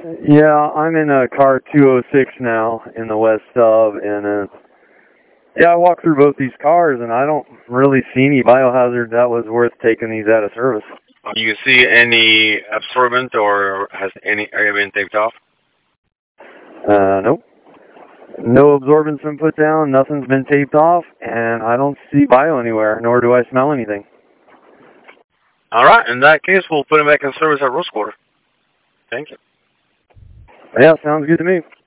Yeah, I'm in car 206 now in the West Sub, and yeah, I walked through both these cars, and I don't really see any biohazard that was worth taking these out of service. Do you see any absorbent, or has any area been taped off? Nope. No absorbent's been put down, nothing's been taped off, and I don't see bio anywhere, nor do I smell anything. All right, in that case, we'll put him back in service at Rose Quarter. Thank you. Yeah, sounds good to me.